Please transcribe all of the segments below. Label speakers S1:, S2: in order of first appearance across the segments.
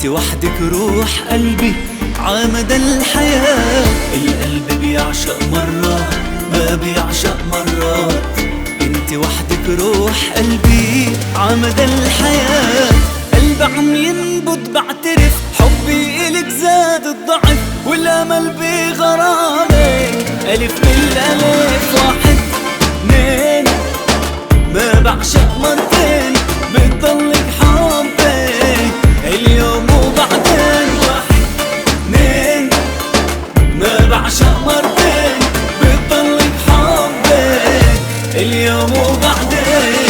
S1: انت وحدك روح قلبي عمدى الحياة. القلب بيعشق مرة ما بيعشق مرات، انت وحدك روح قلبي عمدى الحياة. قلبي عم ينبض بعترف، حبي إلك زاد الضعف والأمل بغرامك. ألف بالألف واحد اثنين، ما بعشق مرتين بتضلك حبي اليوم وبعدين. واحد اثنين، ما بعشق مرتين بتضلك حبي اليوم وبعدين.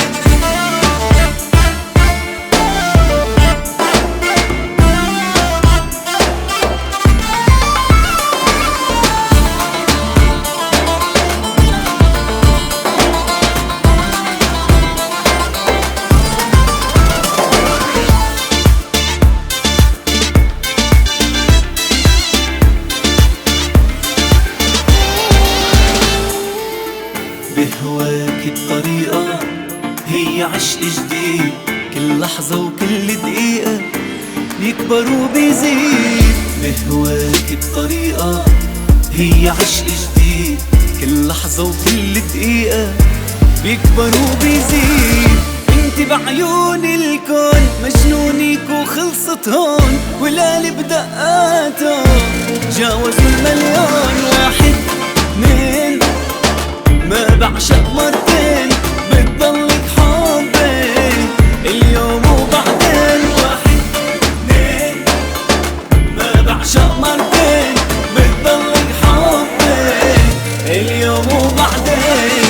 S1: بهواك بطريقة هي عشق جديد، كل لحظة وكل دقيقة بيكبر وبيزيد. بهواك بطريقة هي عشق جديد، كل لحظة وكل دقيقة بيكبر وبيزيد. انت بعيون الكون مجنونك وخلصت هون، والقلب بدقاته جاوزوا المليون. واحد اثنين، ما بعشق مرتين بتضلك حبي اليوم وبعدين. واحد اثنين، ما بعشق مرتين بتضلك حبي اليوم وبعدين.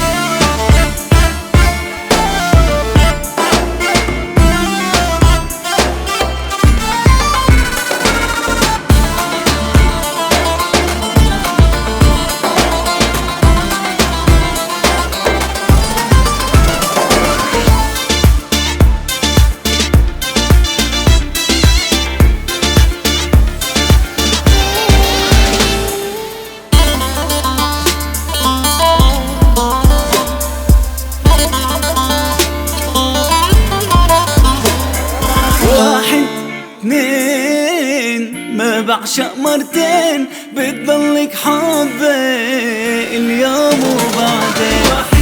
S1: اثنين، ما بعشق مرتين بتضلك حبي اليوم وبعدين.